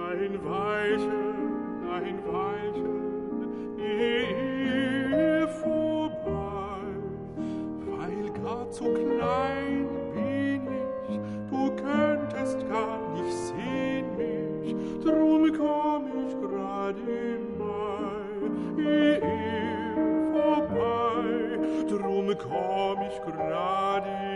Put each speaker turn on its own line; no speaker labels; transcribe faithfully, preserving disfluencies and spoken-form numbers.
Ein Weilchen, ein Weilchen, ehe vorbei, weil gar zu klein bin ich, du könntest gar nicht sehen mich, drum komm ich grad im Mai, ehe vorbei, drum komm ich grad im Mai.